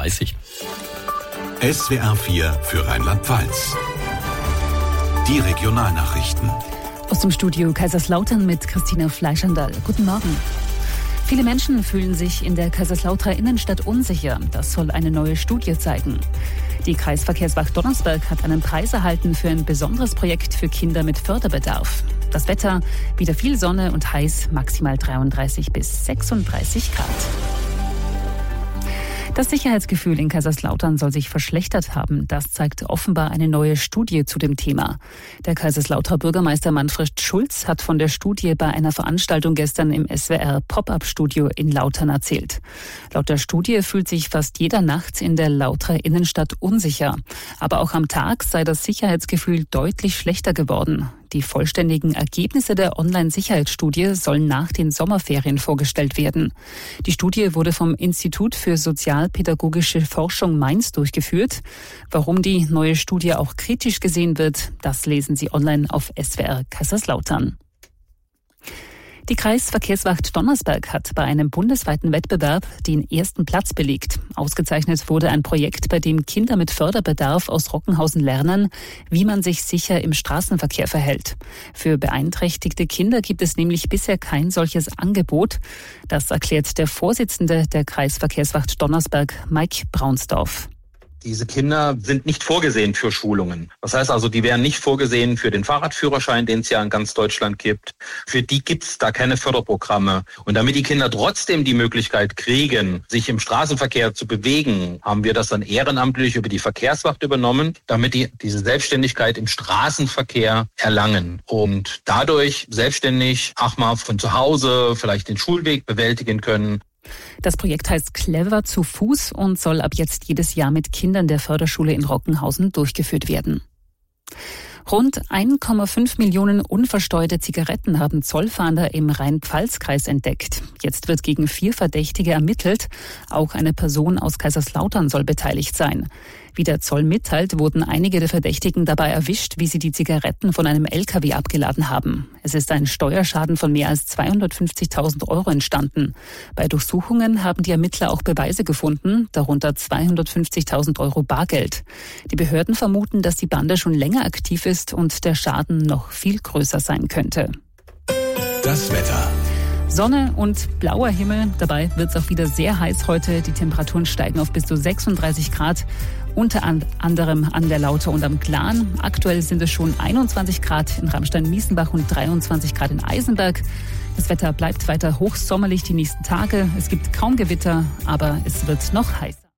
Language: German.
6:30 Uhr. SWR 4 für Rheinland-Pfalz. Die Regionalnachrichten. Aus dem Studio Kaiserslautern mit Christina Fleischandal. Guten Morgen. Viele Menschen fühlen sich in der Kaiserslauterer Innenstadt unsicher. Das soll eine neue Studie zeigen. Die Kreisverkehrswacht Donnersberg hat einen Preis erhalten für ein besonderes Projekt für Kinder mit Förderbedarf. Das Wetter, wieder viel Sonne und heiß, maximal 33 bis 36 Grad. Das Sicherheitsgefühl in Kaiserslautern soll sich verschlechtert haben. Das zeigt offenbar eine neue Studie zu dem Thema. Der Kaiserslauterer Bürgermeister Manfred Schulz hat von der Studie bei einer Veranstaltung gestern im SWR Pop-up-Studio in Lautern erzählt. Laut der Studie fühlt sich fast jeder nachts in der Lauterer Innenstadt unsicher. Aber auch am Tag sei das Sicherheitsgefühl deutlich schlechter geworden. Die vollständigen Ergebnisse der Online-Sicherheitsstudie sollen nach den Sommerferien vorgestellt werden. Die Studie wurde vom Institut für Sozialpädagogische Forschung Mainz durchgeführt. Warum die neue Studie auch kritisch gesehen wird, das lesen Sie online auf SWR Kaiserslautern. Die Kreisverkehrswacht Donnersberg hat bei einem bundesweiten Wettbewerb den ersten Platz belegt. Ausgezeichnet wurde ein Projekt, bei dem Kinder mit Förderbedarf aus Rockenhausen lernen, wie man sich sicher im Straßenverkehr verhält. Für beeinträchtigte Kinder gibt es nämlich bisher kein solches Angebot. Das erklärt der Vorsitzende der Kreisverkehrswacht Donnersberg, Mike Braunsdorf. Diese Kinder sind nicht vorgesehen für Schulungen. Das heißt also, die wären nicht vorgesehen für den Fahrradführerschein, den es ja in ganz Deutschland gibt. Für die gibt's da keine Förderprogramme. Und damit die Kinder trotzdem die Möglichkeit kriegen, sich im Straßenverkehr zu bewegen, haben wir das dann ehrenamtlich über die Verkehrswacht übernommen, damit die diese Selbstständigkeit im Straßenverkehr erlangen und dadurch selbstständig auch mal von zu Hause vielleicht den Schulweg bewältigen können. Das Projekt heißt Clever zu Fuß und soll ab jetzt jedes Jahr mit Kindern der Förderschule in Rockenhausen durchgeführt werden. Rund 1,5 Millionen unversteuerte Zigaretten haben Zollfahnder im Rhein-Pfalz-Kreis entdeckt. Jetzt wird gegen 4 Verdächtige ermittelt. Auch eine Person aus Kaiserslautern soll beteiligt sein. Wie der Zoll mitteilt, wurden einige der Verdächtigen dabei erwischt, wie sie die Zigaretten von einem LKW abgeladen haben. Es ist ein Steuerschaden von mehr als 250.000 Euro entstanden. Bei Durchsuchungen haben die Ermittler auch Beweise gefunden, darunter 250.000 Euro Bargeld. Die Behörden vermuten, dass die Bande schon länger aktiv ist und der Schaden noch viel größer sein könnte. Das Wetter. Sonne und blauer Himmel. Dabei wird es auch wieder sehr heiß heute. Die Temperaturen steigen auf bis zu 36 Grad. Unter anderem an der Lauter und am Glan. Aktuell sind es schon 21 Grad in Ramstein-Miesenbach und 23 Grad in Eisenberg. Das Wetter bleibt weiter hochsommerlich die nächsten Tage. Es gibt kaum Gewitter, aber es wird noch heißer.